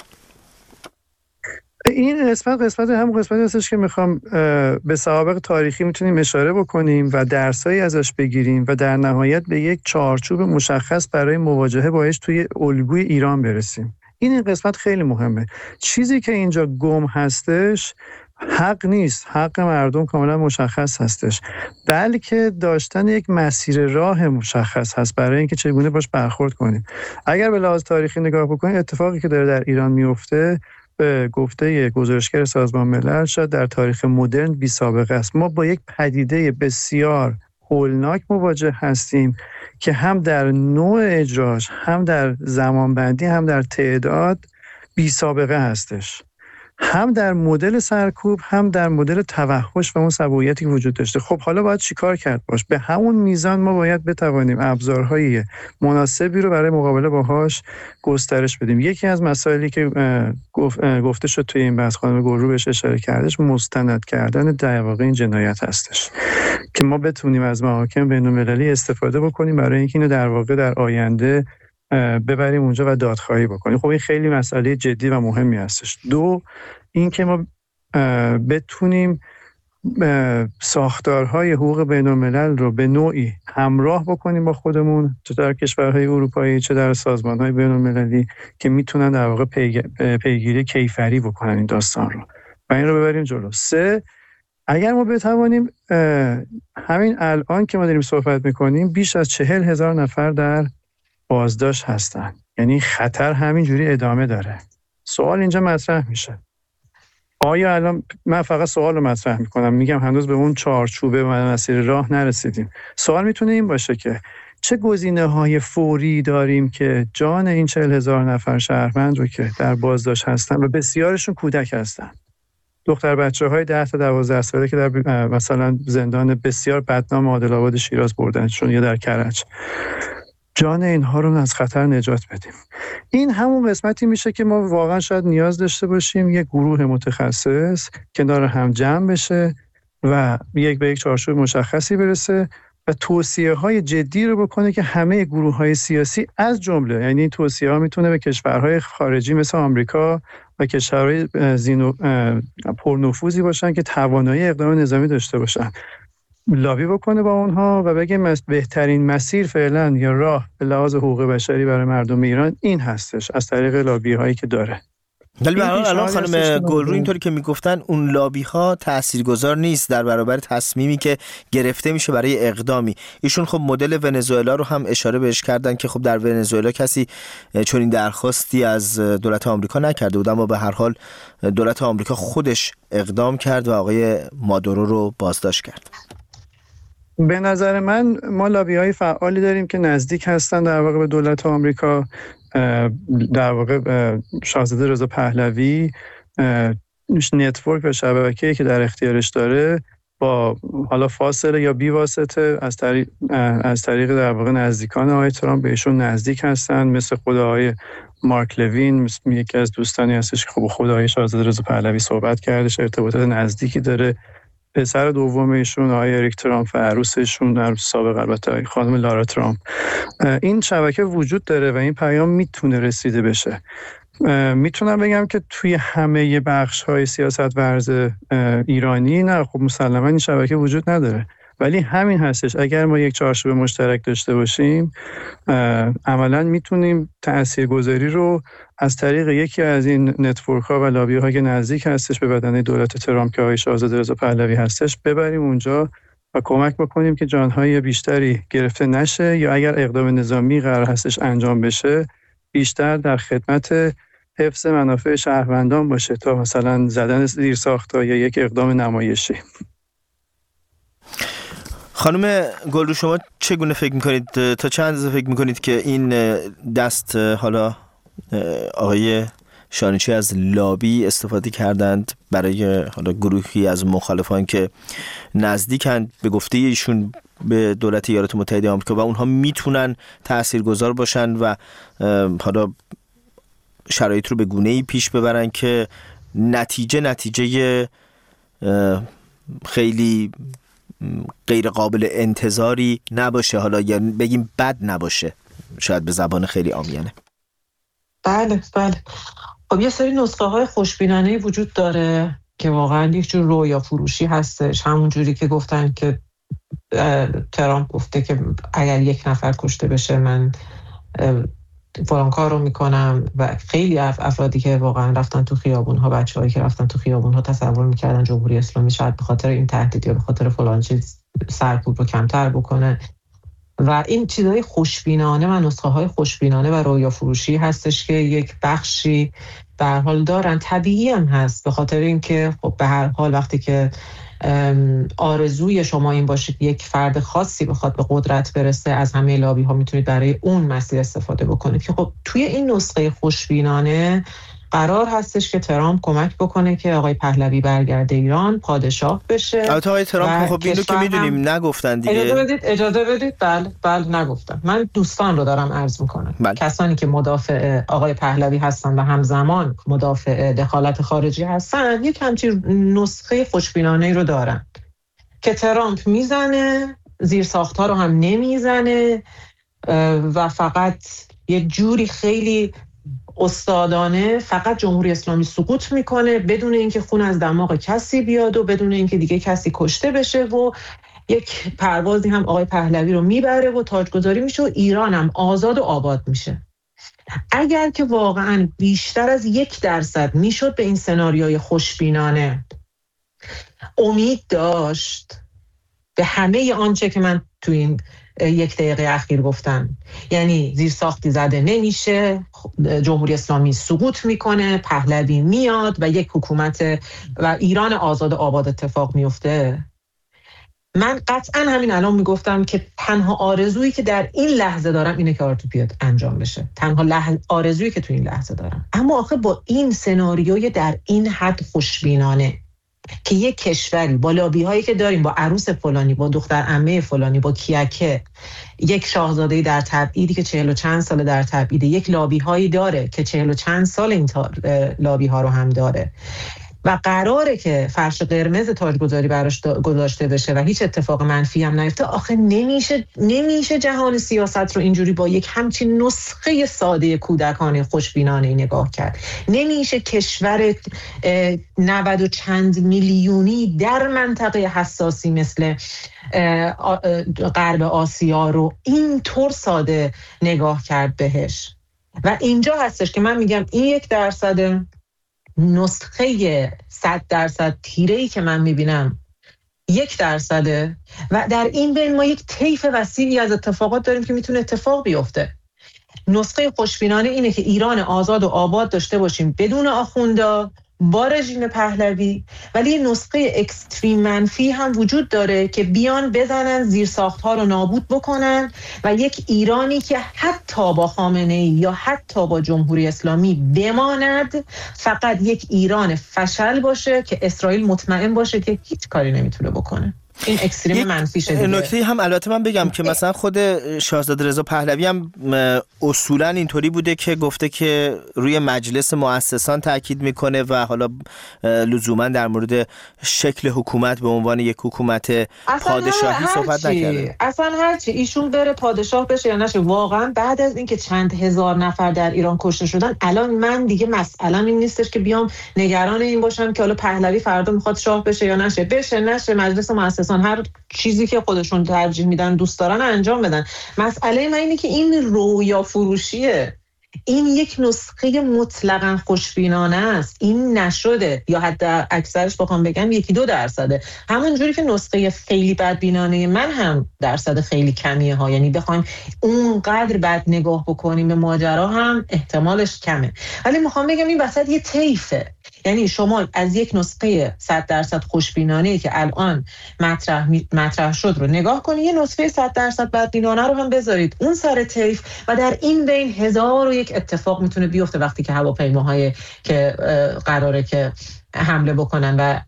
این قسمت هم قسمتی هستش که میخوام به سوابق تاریخی میتونیم اشاره بکنیم و درسایی ازش بگیریم و در نهایت به یک چارچوب مشخص برای مواجهه باهاش توی الگوی ایران برسیم. این قسمت خیلی مهمه. چیزی که اینجا گم هستش حق نیست، حق مردم کاملا مشخص هستش، بلکه داشتن یک مسیر راه مشخص هست برای اینکه چگونه باش برخورد کنیم. اگر به لحاظ تاریخی نگاه بکنیم، اتفاقی که داره در ایران میفته به گفته گزارشگر سازمان ملل شاید در تاریخ مدرن بی سابقه است. ما با یک پدیده بسیار هولناک مواجه هستیم که هم در نوع اجراش، هم در زمانبندی، هم در تعداد بی سابقه هستش، هم در مدل سرکوب، هم در مدل توحش و اون سبویتی که وجود داشته. خب حالا باید چیکار کرد باش؟ به همون میزان ما باید بتوانیم ابزارهای مناسبی رو برای مقابله باهاش گسترش بدیم. یکی از مسائلی که گفته شد توی این بحث، خانم گلرو بهش اشاره کردش، مستند کردن در واقع این جنایت هستش که ما بتونیم از محاکم بین‌المللی استفاده بکنیم برای اینکه اینو در واقع در آینده ببریم اونجا و دادخواهی بکنیم. خب این خیلی مسئله جدی و مهمی هستش. دو، این که ما بتونیم ساختارهای حقوق بین‌الملل رو به نوعی همراه بکنیم با خودمون، چه در کشورهای اروپایی چه در سازمانهای بین‌المللی، که میتونن در واقع پیگیری کیفری بکنن این داستان رو و این رو ببریم جلو. سه، اگر ما بتوانیم، همین الان که ما داریم صحبت میکنیم بیش از 40,000 نفر در بازداشت هستن، یعنی خطر همینجوری ادامه داره. سوال اینجا مطرح میشه، آیا الان من فقط سوال رو مطرح میکنم، میگم هنوز به اون چارچوبه و مسیر راه نرسیدیم. سوال میتونه این باشه که چه گزینه‌های فوری داریم که جان این 40,000 نفر شهروند رو که در بازداشت هستن و بسیارشون کودک هستن، دختر بچه‌های 10 تا 12 ساله که در مثلا زندان بسیار بدنام عادل‌آباد شیراز بردنشون یا در کرج، جان اینها رو از خطر نجات بدیم. این همون قسمتی میشه که ما واقعا شاید نیاز داشته باشیم یک گروه متخصص کنار هم جمع بشه و یک به یک چارچوب مشخصی برسه و توصیه‌های جدی رو بکنه که همه گروه‌های سیاسی از جمله، یعنی این توصیه‌ها میتونه به کشورهای خارجی مثل آمریکا و کشورهای پرنفوذی باشن که توانایی اقدام نظامی داشته باشن، لابی بکنه با اونها و بگه بهترین مسیر فعلا یا راه به لحاظ حقوق بشری برای مردم ایران این هستش از طریق لابی هایی که داره. ولی به هر حال الان خانم گلرو اینطوری که میگفتن اون لابی ها تاثیرگذار نیست در برابر تصمیمی که گرفته میشه برای اقدامی. ایشون خب مدل ونزوئلا رو هم اشاره بهش کردن که خب در ونزوئلا کسی چون این درخواستی از دولت آمریکا نکرده بود، اما به هر حال دولت آمریکا خودش اقدام کرد و آقای مادورو رو بازداشت کرد. به نظر من ما لابی‌های فعالی داریم که نزدیک هستن در واقع به دولت آمریکا. در واقع شاهزاده رضا پهلوی نتورک و شبکه‌ای که در اختیارش داره با حالا فاصله یا بی واسطه از طریق در واقع نزدیکان آقای ترامپ بهشون نزدیک هستن، مثل خود آقای مارک لوین، یکی از دوستانی هستش که خب خود آقای شاهزاده رضا پهلوی صحبت کردش، ارتباطات نزدیکی داره. پسر دوم ایشون آقای اریک ترامپ و عروسشون در سابق البته خانم لارا ترامپ، این شبکه وجود داره و این پیام میتونه رسیده بشه. میتونم بگم که توی همه بخش‌های سیاست ورز ایرانی نه، خب مسلماً این شبکه وجود نداره، ولی همین هستش اگر ما یک چارچوب مشترک داشته باشیم عملاً میتونیم تاثیرگذاری رو از طریق یکی از این نتورک‌ها و لابی‌ها که نزدیک هستش به بدنه دولت ترامپ که آقای شاهزاده رضا پهلوی هستش ببریم اونجا و کمک بکنیم که جان‌های بیشتری گرفته نشه، یا اگر اقدام نظامی قرار هستش انجام بشه بیشتر در خدمت حفظ منافع شهروندان باشه تا مثلا زدن زیرساخت‌ها یا یک اقدام نمایشی. خانم گلرو شما چگونه فکر میکنید، تا چند اندازه فکر میکنید که این دست حالا آقای شانچی از لابی استفاده کردند برای حالا گروهی از مخالفان که نزدیکند به گفته ایشون به دولت ایالات متحده آمریکا و اونها میتونن تاثیرگذار باشن و حالا شرایط رو به گونه‌ای پیش ببرن که نتیجه خیلی غیر قابل انتظاری نباشه، حالا یا بگیم بد نباشه، شاید به زبان خیلی عامیانه. بله. خب یه سری نسخه های خوشبینانه وجود داره که واقعا یک جور رویا فروشی هستش، همون جوری که گفتن که ترامپ گفته که اگر یک نفر کشته بشه من فلان کار رو میکنم و خیلی افرادی که واقعا رفتن تو خیابون‌ها، بچه‌هایی که رفتن تو خیابون‌ها تصور میکردن جمهوری اسلامی شاید به خاطر این تهدید یا به خاطر فلان چیز سرکوب رو کمتر بکنه و این چیزهای خوشبینانه و نسخه های خوشبینانه و رویا فروشی هستش که یک بخشی به هر حال دارن. طبیعی هم هست به خاطر اینکه خب به هر حال وقتی که آرزوی شما این باشه که یک فرد خاصی بخواد به قدرت برسه، از همه لابی ها میتونید برای اون مسیر استفاده بکنید که خب توی این نسخه خوشبینانه قرار هستش که ترامپ کمک بکنه که آقای پهلوی برگرده ایران، پادشاه بشه. البته آقای ترامپ خب اینو که میدونیم نگفتن دیگه. اجازه بدید. بله نگفتن. من دوستان رو دارم عرض میکنم. کسانی که مدافع آقای پهلوی هستن و همزمان مدافع دخالت خارجی هستن یک همچین نسخه خوشبینانه رو دارن که ترامپ میزنه، زیرساخت‌ها رو هم نمیزنه و فقط یه جوری خیلی استادانه فقط جمهوری اسلامی سقوط میکنه بدون اینکه خون از دماغ کسی بیاد و بدون اینکه دیگه کسی کشته بشه و یک پروازی هم آقای پهلوی رو میبره و تاجگذاری میشه و ایران هم آزاد و آباد میشه. اگر که واقعا بیشتر از 1% میشد به این سناریوی خوشبینانه امید داشت، به همه آنچه که من تو این یک دقیقه اخیر گفتن. یعنی زیرساختی زده نمیشه، جمهوری اسلامی سقوط میکنه، پهلوی میاد و یک حکومت و ایران آزاد و آباد اتفاق میفته. من قطعا همین الان میگفتم که تنها آرزویی که در این لحظه دارم اینه که آرتوپیات انجام بشه، تنها آرزویی که تو این لحظه دارم. اما آخه با این سناریوی در این حد خوشبینانه که یک کشوری با لابی هایی که داریم، با عروس فلانی، با دختر عمه فلانی، با کیکه، یک شاهزاده در تبعیدی که 40 و چند سال در تبعیده، یک لابی هایی داره که 40 و چند سال این لابی ها رو هم داره و قراره که فرش قرمز تاجگذاری براش گذاشته بشه و هیچ اتفاق منفی هم نیفته. آخه نمیشه جهان سیاست رو اینجوری با یک همچین نسخه ساده کودکانه خوشبینانه نگاه کرد. نمیشه کشور 90 و چند میلیونی در منطقه حساسی مثل غرب آسیا رو اینطور ساده نگاه کرد بهش. و اینجا هستش که من میگم این 1% نسخه 100% تیره‌ای که من میبینم 1% و در این بین ما یک طیف وسیعی از اتفاقات داریم که میتونه اتفاق بیفته. نسخه خوشبینانه اینه که ایران آزاد و آباد داشته باشیم بدون آخوندا، با رژیم پهلوی، ولی یه نسخه اکستریم منفی هم وجود داره که بیان بزنن زیرساخت‌ها رو نابود بکنن و یک ایرانی که حتی با خامنه‌ای یا حتی با جمهوری اسلامی بماند فقط یک ایران فشل باشه که اسرائیل مطمئن باشه که هیچ کاری نمیتونه بکنه. این اکستریم منفی شده. نکته هم البته من بگم که مثلا خود شاهزاده رضا پهلوی هم اصولا اینطوری بوده که گفته که روی مجلس مؤسسان تاکید میکنه و حالا لزوما در مورد شکل حکومت به عنوان یک حکومت پادشاهی صحبت نکرده. اصلا هرچی ایشون بره پادشاه بشه یا نشه، واقعا بعد از اینکه چند هزار نفر در ایران کشته شدن، الان من دیگه مسئله‌م این نیستش که بیام نگران این باشم که حالا پهلوی فردا میخواد شاه بشه یا نشه. بشه نشه، مجلس مؤسسان هر چیزی که خودشون ترجیح میدن دوست دارن انجام بدن. مسئله من اینه که این رویا فروشیه. این یک نسخه مطلقاً خوشبینانه است. این نشده، یا حتی اکثرش بخوام بگم 1-2%. همون جوری که نسخه خیلی بدبینانه من هم درصد خیلی کمیه ها، یعنی بخوایم اونقدر بد نگاه بکنیم به ماجرا هم احتمالش کمه. ولی میخوام بگم این وسط یه طیفه. یعنی شما از یک نسخه 100% خوشبینانه که الان مطرح شد رو نگاه کنید، یه نسخه 100% بدبینانه رو هم بذارید اون سر طیف و در این بین 1001 اتفاق میتونه بیفته وقتی که هواپیماهای که قراره که حمله بکنن و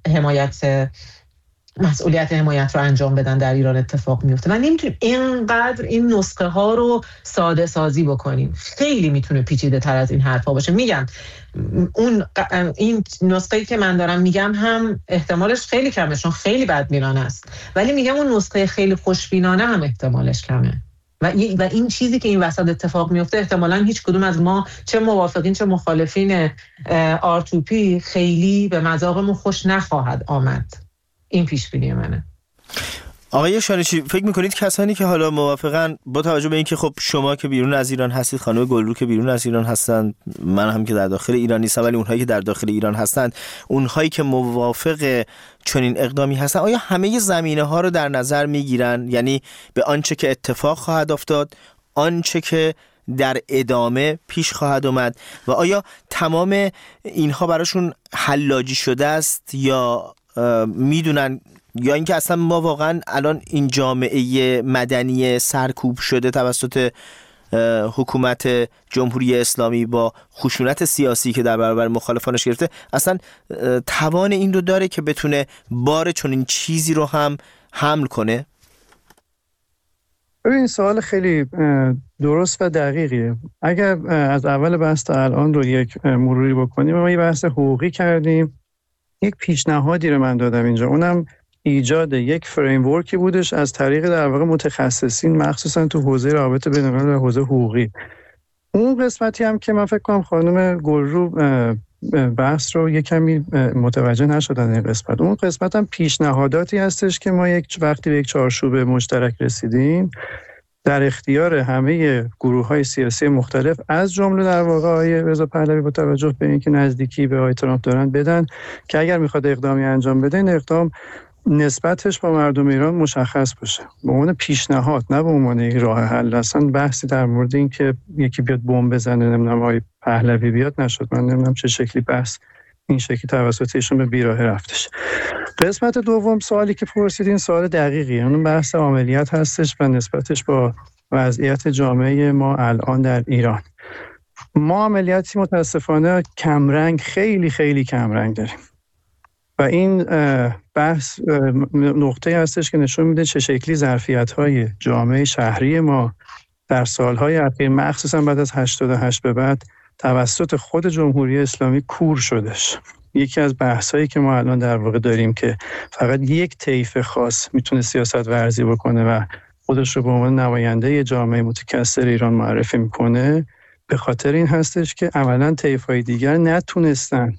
مسئولیت حمایت رو انجام بدن در ایران اتفاق میفته. و نمیتونیم اینقدر این نسخه ها رو ساده سازی بکنیم. خیلی میتونه پیچیده تر از این حرفا باشه. میگم این نسخه‌ای که من دارم میگم هم احتمالش خیلی کمه چون خیلی بدبینانه است، ولی میگم اون نسخه خیلی خوشبینانه هم احتمالش کمه و این چیزی که این وسط اتفاق میفته احتمالاً هیچ کدوم از ما چه موافقین چه مخالفین آرتوپی خیلی به مذاقمون خوش نخواهد آمد. این پیش بینی منه. آقای شانشی، فکر میکنید کسانی که حالا موافقن، با توجه به اینکه خب شما که بیرون از ایران هستید، خانم گلرو که بیرون از ایران هستن، من هم که در داخل ایران نیستم، ولی اونهایی که در داخل ایران هستند، اونهایی که موافق چنین اقدامی هستن، آیا همه زمینه ها رو در نظر میگیرن؟ یعنی به آنچه که اتفاق خواهد افتاد، آنچه که در ادامه پیش خواهد اومد، و آیا تمام اینها براشون حلاجی شده است یا میدونن، یا اینکه اصلا ما واقعا الان این جامعه مدنی سرکوب شده توسط حکومت جمهوری اسلامی با خشونت سیاسی که در برابر مخالفانش گرفته اصلا توان این رو داره که بتونه بار چنین چیزی رو هم حمل کنه؟ این سوال خیلی درست و دقیقیه. اگر از اول بحث تا الان رو یک مروری بکنیم، ما یه بحث حقوقی کردیم، یک پیشنهادی رو من دادم اینجا، اونم ایجاد یک فریمورکی بودش از طریق در واقع متخصصین مخصوصا تو حوزه رابطه بین‌الملل و حوزه حقوقی. اون قسمتی هم که من فکر کنم خانم گلرو بحث رو یک کمی متوجه نشدن این قسمت. اون قسمت هم پیشنهاداتی هستش که ما یک وقتی به یک چارچوب مشترک رسیدیم در اختیار همه گروه‌های سیاسی مختلف از جمله در واقع آقای رضا پهلوی با توجه به اینکه نزدیکی به آقای ترامپ دارن بدن که اگر میخواد اقدامی انجام بده این اقدام نسبتش با مردم ایران مشخص باشه، به عنوان پیشنهاد، نه به عنوان یک راه حل. اصلا بحثی در مورد این که یکی بیاد بمب بزنه، نمیدونم آقای پهلوی بیاد نشد. من نمیدونم چه شکلی بحث این شکلی توسط ایشون به بیراهه رفتش. قسمت دوم سوالی که پرسیدین سوال دقیقیه، اون بحث عملیات هستش و نسبتش با وضعیت جامعه ما الان در ایران. ما عملیاتی متاسفانه کمرنگ، خیلی خیلی کمرنگ داریم و این بحث نقطه هستش که نشون میده چه شکلی ظرفیت‌های جامعه شهری ما در سالهای اخیر، مخصوصا بعد از 88 به بعد، توسط خود جمهوری اسلامی کور شدش. یکی از بحث‌هایی که ما الان در واقع داریم که فقط یک طیف خاص میتونه سیاست ورزی بکنه و خودش رو به عنوان نماینده جامعه متکثر ایران معرفی میکنه، به خاطر این هستش که عملاً طیف‌های دیگر نتونستن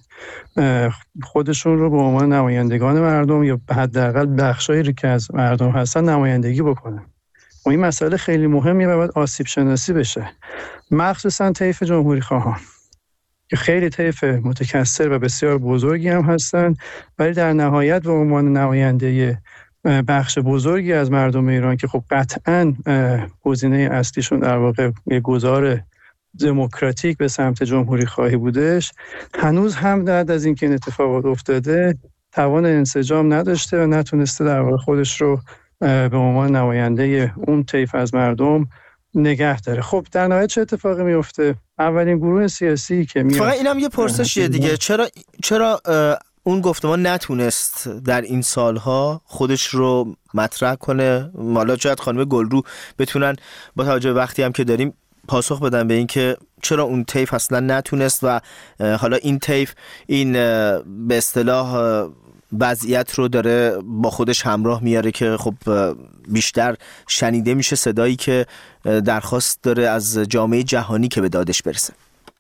خودشون رو به عنوان نمایندگان مردم یا حداقل بخشایی رو که از مردم هستن نمایندگی بکنن. و این مسئله خیلی مهمیه و باید آسیب شناسی بشه، مخصوصا طیف جمهوری خواهان که خیلی طیف متکثر و بسیار بزرگی هم هستن، ولی در نهایت به عنوان نماینده بخش بزرگی از مردم ایران که خب قطعاً گزینه اصلیشون در واقع یه گذار دموکراتیک به سمت جمهوری خواهی بودش، هنوز هم بعد از اینکه این اتفاقات افتاده توان انسجام نداشته و نتونسته در واقع خودش رو به عنوان نماینده اون طیف از مردم نگه داره. خب در نهایت چه اتفاقی میفته؟ اولین گروه سیاسی که میاد، فقط اینم یه پرسشیه دیگه، چرا اون گفتمان نتونست در این سالها خودش رو مطرح کنه؟ حالا شاید خانم گلرو بتونن با توجه به وقتی هم که داریم پاسخ بدن به این که چرا اون طیف اصلا نتونست و حالا این طیف این به اصطلاح وضعیت رو داره با خودش همراه میاره که خب بیشتر شنیده میشه صدایی که درخواست داره از جامعه جهانی که به دادش برسه.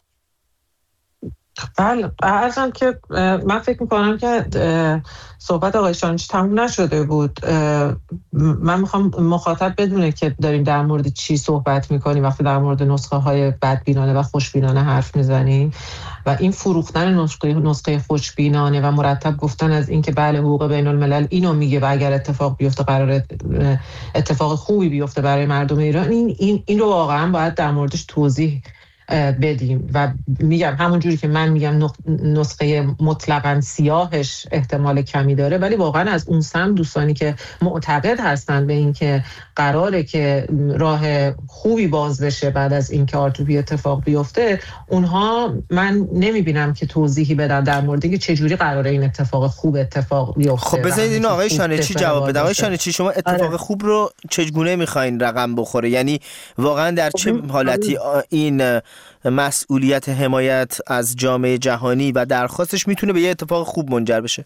بله، ارزم که من فکر میکنم که صحبت آقای شانچی تموم نشده بود. من میخوام مخاطب بدونه که داریم در مورد چی صحبت میکنیم وقتی در مورد نسخه های بدبینانه و خوشبینانه حرف میزنیم و این فروختن نسخه خوشبینانه و مرتب گفتن از این که بله حقوق بین الملل اینو میگه و اگر اتفاق بیفته قراره اتفاق خوبی بیفته برای مردم ایران، این رو واقعا باید در موردش توضیح بدیم و میگم همون جوری که من میگم نسخه مطلقاً سیاهش احتمال کمی داره، ولی واقعا از اون سمت دوستانی که معتقد هستن به این که قراره که راه خوبی باز بشه بعد از این که آرتوبی اتفاق بیفته، اونها من نمیبینم که توضیحی بدن در مورد اینکه چجوری قراره این اتفاق خوب اتفاق بیفته. خب بذارید اینو آقای شانچی جواب بده. آقای شانچی شما اتفاق خوب رو چگونه میخواین رقم بخوره؟ یعنی واقعا در چه حالتی این مسئولیت حمایت از جامعه جهانی و درخواستش میتونه به یه اتفاق خوب منجر بشه؟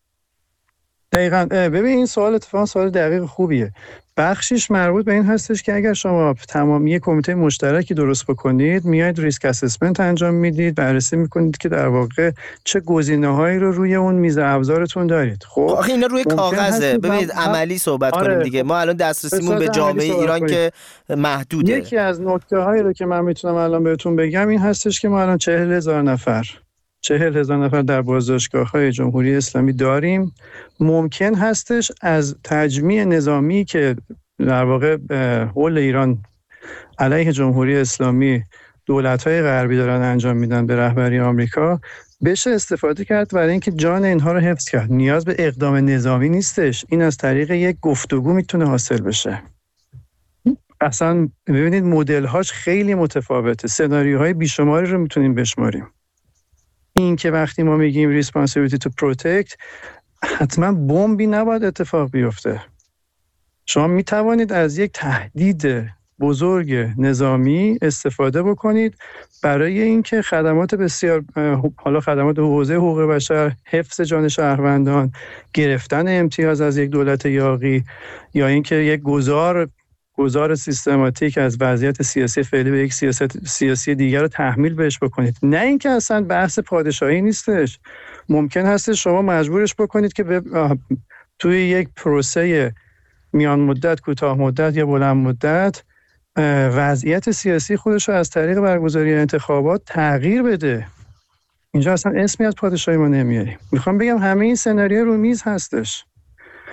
دقیقاً. ببین این سوال دقیق خوبیه. بخشش مربوط به این هستش که اگر شما تمامی کمیته مشترکی درست بکنید، میاید ریسک اسسمنت انجام میدید، بررسی میکنید که در واقع چه گزینه‌هایی رو روی اون میز ابزارتون دارید. خب آخه اینا روی کاغذه، ببینید عملی صحبت کنیم دیگه. ما الان دسترسیمون به جامعه ایران که محدوده. یکی از نکته‌هایی رو که من میتونم الان بهتون بگم این هستش که ما الان 40,000 نفر در بازداشتگاه‌های جمهوری اسلامی داریم. ممکن هستش از تجمیع نظامی که در واقع حول ایران علیه جمهوری اسلامی دولت‌های غربی دارن انجام میدن به رهبری آمریکا بشه استفاده کرد برای اینکه جان اینها رو حفظ کرد. نیاز به اقدام نظامی نیستش، این از طریق یک گفتگو میتونه حاصل بشه. اصلا ببینید مدل‌هاش خیلی متفاوته، سناریوهای بیشماری رو میتونیم بشماریم. این که وقتی ما میگیم responsibility to protect، حتما بمبی نباید اتفاق بیفته. شما میتوانید از یک تهدید بزرگ نظامی استفاده بکنید برای اینکه خدمات بسیار، حالا خدمات حوزه حقوق بشر، حفظ جان شهروندان، گرفتن امتیاز از یک دولت یاغی، یا اینکه یک گذار سیستماتیک از وضعیت سیاسی فعلی به یک سیاسی دیگر رو تحمیل بهش بکنید. نه اینکه اصلا بحث پادشاهی نیستش. ممکن هست شما مجبورش بکنید که توی یک پروسه میان مدت، کوتاه مدت یا بلند مدت وضعیت سیاسی خودش رو از طریق برگزاری انتخابات تغییر بده. اینجا اصلا اسمی از پادشاهی ما نمیاریم. میخوام بگم همه این سناریو رو میز هستش.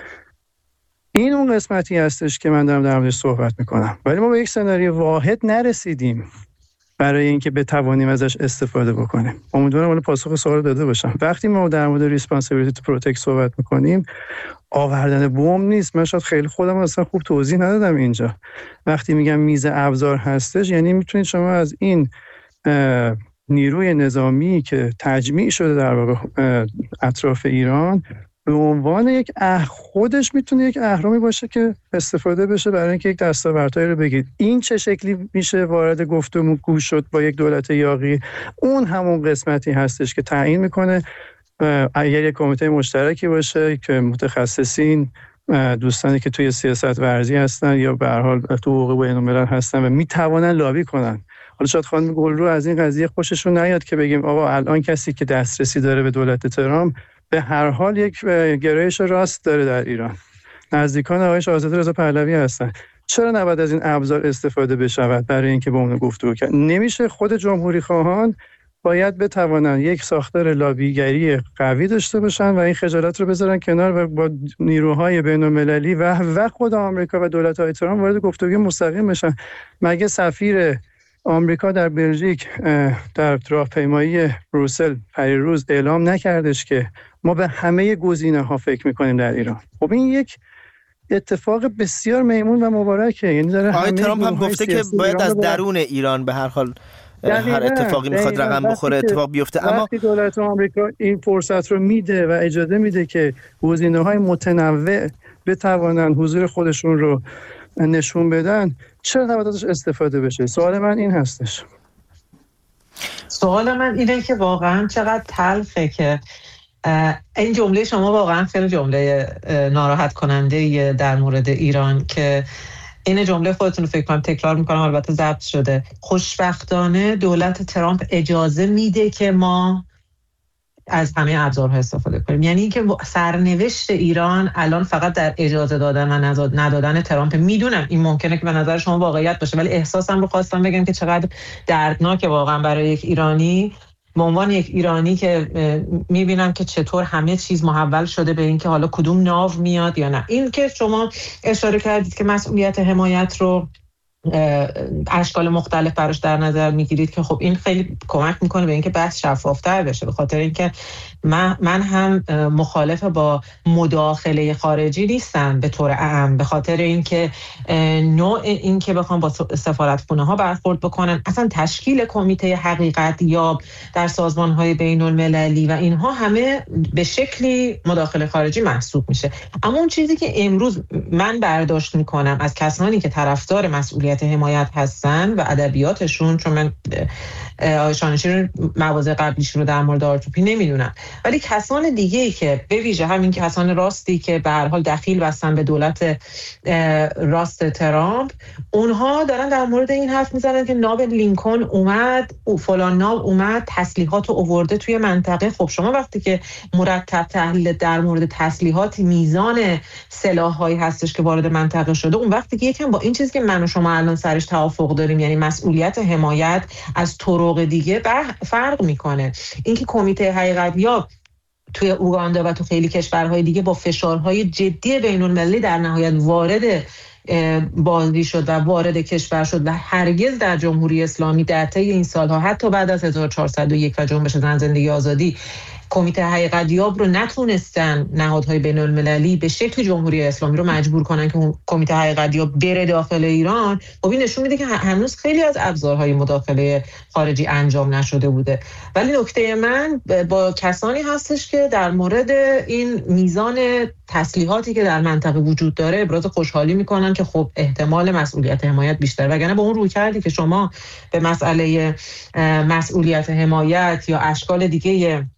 این اون قسمتی هستش که من دارم در موردش صحبت میکنم. ولی ما به یک سناریو واحد نرسیدیم برای اینکه بتوانیم ازش استفاده بکنیم. امیدوارم اون پاسخ سوال داده باشم. وقتی ما در مورد ریسپانسیبیلیتی تو پروتکت صحبت میکنیم، آوردن بمب نیست. من شاید خیلی خودم اصلا خوب توضیح ندادم اینجا. وقتی میگم میز ابزار هستش، یعنی میتونید شما از این نیروی نظامی که تجمیع شده در واقع اطراف ایران به عنوان خودش میتونه یک اهرامی باشه که استفاده بشه برای اینکه یک دستاوردهایی رو بگید. این چه شکلی میشه وارد گفتگو شد با یک دولت یاغی، اون همون قسمتی هستش که تعیین میکنه اگر یک کمیته مشترکی باشه که متخصصین، دوستانی که توی سیاست ورزی هستن یا به هر حال تو حقوق بین‌الملل هستن و میتوانن لابی کنن. حالا شاید خانم گلرو از این قضیه خوششون نیاد که بگیم آقا الان کسی که دسترسی داره به دولت ترامپ به هر حال یک گرایش راست داره در ایران، نزدیکان آقای شاهزاده رضا پهلوی هستن. چرا نباید از این ابزار استفاده بشود برای اینکه با اون گفتگو کرد؟ نمیشه. خود جمهوری خواهان باید بتوانن یک ساختار لابیگری قوی داشته باشن و این خجالت رو بذارن کنار و با نیروهای بین‌المللی و خود آمریکا و دولت‌های ترامپ وارد گفتگو مستقیم بشن. مگه سفیر آمریکا در بلژیک در راهپیمایی بروسل پریروز اعلام نکردش که ما به همه گزینه‌ها فکر می‌کنیم در ایران؟ خب این یک اتفاق بسیار میمون و مبارکه. یعنی داره آقای ترامپ هم گفته که باید از درون ایران به هر حال هر اتفاقی میخواد رقم بخوره اتفاق بیفته. اما وقتی دولت آمریکا این فرصت رو میده و اجازه میده که گزینه‌های متنوع بتوانن حضور خودشون رو نشون بدن، چرا نباید ازش استفاده بشه؟ سوال من این هستش. سوال من اینه که واقعا چقدر تلخه که این جمله شما واقعا خیلی جمله ناراحت کننده در مورد ایران که این جمله خودتون رو فکر کنم تکرار میکنم، البته ضبط شده. خوشبختانه دولت ترامپ اجازه میده که ما از همه ابزارها استفاده کنیم. یعنی اینکه سرنوشت ایران الان فقط در اجازه دادن و ندادن ترامپ. میدونم این ممکنه که به نظر شما واقعیت باشه، ولی احساسم رو خواستم بگم که چقدر دردناکه واقعا برای یک ایرانی، به عنوان یک ایرانی که میبینم که چطور همه چیز محول شده به این که حالا کدوم ناو میاد یا نه. این که شما اشاره کردید که مسئولیت حمایت رو اشکال مختلف براش در نظر میگیرید، که خب این خیلی کمک میکنه به اینکه بحث شفافتر بشه، به خاطر اینکه من هم مخالف با مداخله خارجی نیستم به طور عام، به خاطر اینکه نوع این که بخوام با سفارتخونه ها برخورد بکنن، اصلا تشکیل کمیته حقیقت یا در سازمان های بین المللی و اینها همه به شکلی مداخله خارجی محسوب میشه. اما اون چیزی که امروز من برداشت میکنم از کسانی که طرفدار مسئولیت حمایت هستن و ادبیاتشون، چون من شانشیر مواضع قبلیش رو در مورد آرتوپی نمیدونم، ولی کسان دیگه‌ای که به ویژه همین کسان راستی که به هر حال دخیل بستن به دولت راست ترامپ، اونها دارن در مورد این حرف میزنن که ناب لینکن اومد، فلان ناب اومد، تسلیحات رو آورده توی منطقه. خب شما وقتی که مرتب تحلیل در مورد تسلیحات، میزان سلاح‌هایی هستش که وارد منطقه شده، اون وقتی که یکم با این چیزی که من و شما الان سرش توافق داریم، یعنی مسئولیت حمایت از طرق دیگه فرق میکنه. اینکه کمیته حقیقت یا توی اوگاندا و تو خیلی کشورهای دیگه با فشارهای جدی بین‌المللی در نهایت وارد بازی شد و وارد کشور شد و هرگز در جمهوری اسلامی در طی این سالها، حتی بعد از 1401 و جنبش زن زندگی آزادی، کمیته حقیقت یاب رو نتونستن نهادهای بین المللی به شکل جمهوری اسلامی رو مجبور کنن که کمیته حقیقت یاب بره داخل ایران. خب این نشون میده که هنوز خیلی از ابزارهای مداخله خارجی انجام نشده بوده. ولی نکته من با کسانی هستش که در مورد این میزان تسلیحاتی که در منطقه وجود داره ابراز خوشحالی میکنن که خب احتمال مسئولیت حمایت بیشتر، وگرنه با اون روی کردی که شما به مسئله مسئولیت حمایت یا اشکال دیگه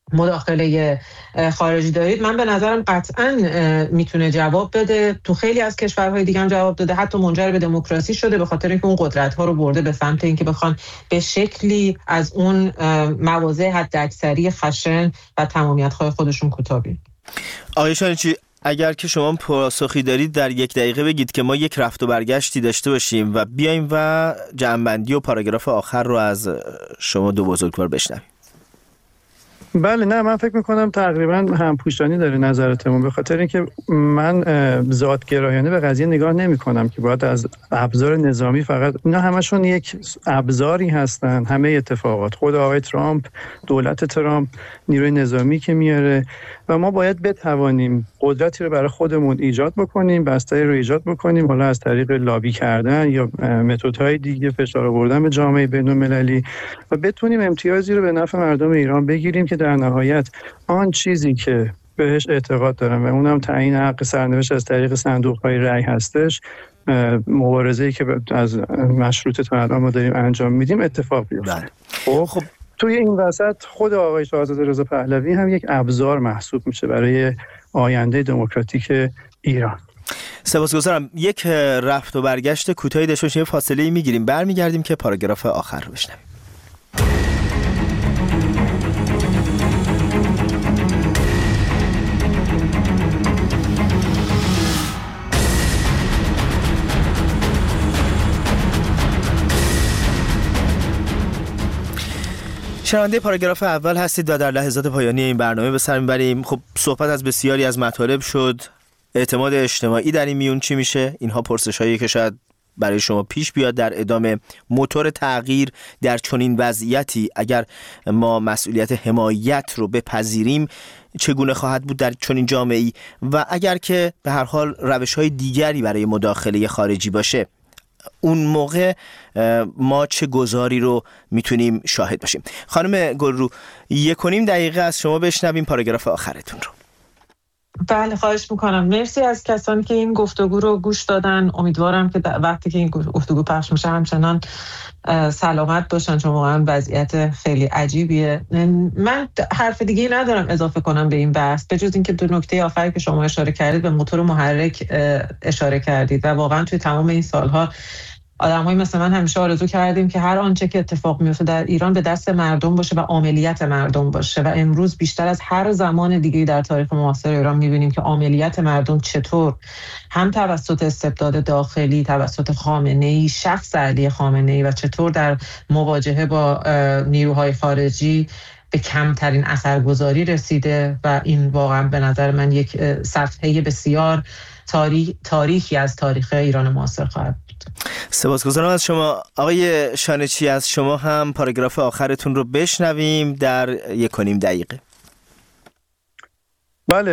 مداخله خارجی دارید، من به نظرم قطعاً میتونه جواب بده. تو خیلی از کشورهای دیگه هم جواب داده، حتی منجر به دموکراسی شده، به خاطر اینکه اون قدرت‌ها رو برده به سمت اینکه بخوان به شکلی از اون مواضع حداکثری خشن و تمامیت‌های خودشون کوتاه بیان. آقای شانچی، اگر که شما پاسخی دارید در 1 دقیقه بگید که ما یک رفت و برگشتی داشته باشیم و بیایم و جمع‌بندی و پاراگراف آخر رو از شما دو بزرگوار بشنویم. بله، نه من فکر میکنم تقریبا همپوشانی داره نظرتمون، به خاطر اینکه من ذاتگرایانه به قضیه نگاه نمیکنم که باید از ابزار نظامی فقط، اینا همشون یک ابزاری هستن. همه اتفاقات، خود آقای ترامپ، دولت ترامپ، نیروی نظامی که میاره و ما باید بتوانیم قدرتی رو برای خودمون ایجاد بکنیم، بستری رو ایجاد بکنیم، حالا از طریق لابی کردن یا متدهای دیگه، فشار آوردن به جامعه بین‌المللی، و بتونیم امتیازی رو به نفع مردم ایران بگیریم که در نهایت آن چیزی که بهش اعتقاد دارم و اونم تعیین حق سرنوشت از طریق صندوق‌های رأی هستش، مبارزه‌ای که از مشروطه تا الان ما داریم انجام میدیم اتفاق بیفته. خب توی این وسط خود آقای شاهزاده رضا پهلوی هم یک ابزار محسوب میشه برای آینده دموکراتیک ایران. سپاسگزارم. یک رفت و برگشت کوتاهی داشته باشیم، فاصله میگیریم، برمیگردیم که پاراگراف آخر رو بشنویم. شنونده پاراگراف اول هستید و در لحظات پایانی این برنامه به سر میبریم. خب صحبت از بسیاری از مطالب شد. اعتماد اجتماعی در این میون چی میشه؟ اینها پرسش‌هایی که شاید برای شما پیش بیاد در ادامه. موتور تغییر در چنین وضعیتی اگر ما مسئولیت حمایت رو بپذیریم چگونه خواهد بود در چنین جامعه‌ای، و اگر که به هر حال روش‌های دیگری برای مداخله خارجی باشه اون موقع ما چه گذاری رو میتونیم شاهد باشیم. خانم گلرو 1.5 دقیقه از شما بشنویم پاراگراف آخرتون رو. بله، خواهش میکنم. مرسی از کسانی که این گفتگو رو گوش دادن. امیدوارم که وقتی که این گفتگو پخش میشه همچنان سلامت باشن، چون واقعا وضعیت خیلی عجیبیه. من حرف دیگه ندارم اضافه کنم به این بحث، به جز اینکه دو نکته آخری که شما اشاره کردید به موتور محرک اشاره کردید و واقعا توی تمام این سالها آدم‌های مثل من همیشه آرزو کردیم که هر آنچه که اتفاق میفته در ایران به دست مردم باشه و عملیات مردم باشه، و امروز بیشتر از هر زمان دیگه در تاریخ معاصر ایران می‌بینیم که عملیات مردم چطور هم توسط استبداد داخلی، توسط خامنه‌ای، شخص علی خامنه‌ای، و چطور در مواجهه با نیروهای خارجی به کمترین اثرگذاری رسیده. و این واقعا به نظر من یک صفحه بسیار تاریخی از تاریخ ایران معاصر خواهد بود. سپاسگزارم از شما. آقای شانچی از شما هم پاراگراف آخرتون رو بشنویم در 1.5 دقیقه. بله،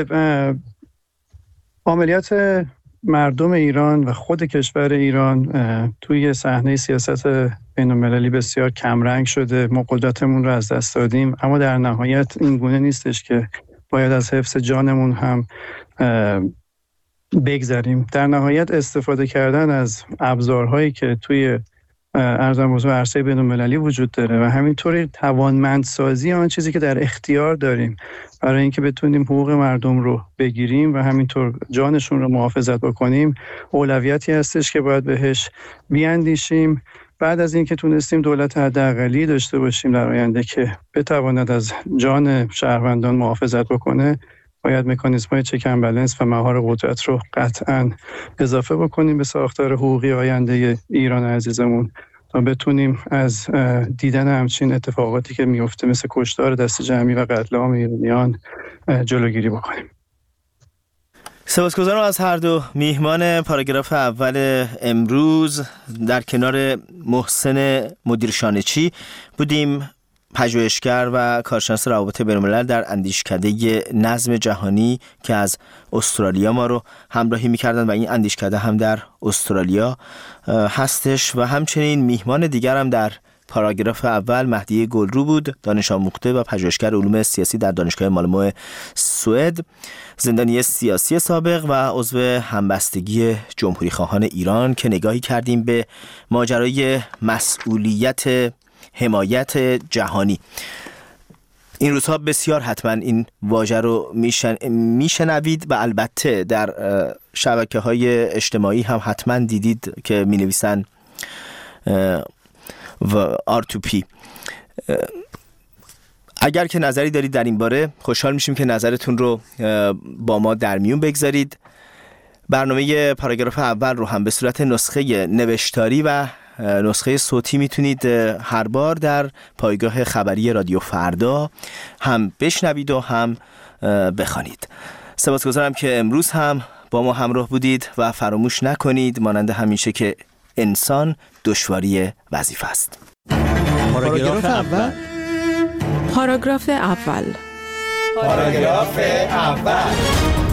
عملیات مردم ایران و خود کشور ایران توی صحنه سیاست بین‌المللی بسیار کمرنگ شده. ما قدرتمون رو از دست دادیم، اما در نهایت این گونه نیستش که باید از حفظ جانمون هم بگذاریم. در نهایت استفاده کردن از ابزارهایی که توی عرصه بین‌المللی وجود داره و همینطوری توانمندسازی آن چیزی که در اختیار داریم برای اینکه بتونیم حقوق مردم رو بگیریم و همینطور جانشون رو محافظت بکنیم، اولویتی هستش که باید بهش بیاندیشیم. بعد از اینکه تونستیم دولت حداقلی داشته باشیم در آینده که بتواند از جان شهروندان محافظت بکنه، باید مکانیزم‌های چک اند بالانس و مهار قدرت رو قطعاً اضافه بکنیم به ساختار حقوقی آینده ایران عزیزمون تا بتونیم از دیدن همچین اتفاقاتی که میفته مثل کشتار دست جمعی و قتل عام ایرانیان جلوگیری بکنیم. سپاسگزارم از هر دو میهمان پاراگراف اول امروز. در کنار محسن مدیر شانچی بودیم، پژوهشگر و کارشناس روابط بین‌الملل در اندیشکده نظم جهانی که از استرالیا ما رو همراهی می‌کردن و این اندیشکده هم در استرالیا هستش. و همچنین میهمان دیگر هم در پاراگراف اول مهدی گلرو بود، دانش آموخته و پژوهشگر علوم سیاسی در دانشگاه مالمو سوئد، زندانی سیاسی سابق و عضو همبستگی جمهوری خواهان ایران، که نگاهی کردیم به ماجرای مسئولیت حمایت جهانی. این روزها بسیار حتما این واژه رو میشنوید و البته در شبکه‌های اجتماعی هم حتما دیدید که می‌نویسن و R2P. اگر که نظری دارید در این باره خوشحال میشیم که نظرتون رو با ما در میون بگذارید. برنامه پاراگراف اول رو هم به صورت نسخه نوشتاری و نسخه صوتی میتونید هر بار در پایگاه خبری رادیو فردا هم بشنوید و هم بخوانید. سپاسگزارم که امروز هم با ما همراه بودید و فراموش نکنید مانند همیشه که انسان دشواری وظیفه است. پاراگراف اول. پاراگراف اول. پاراگراف اول.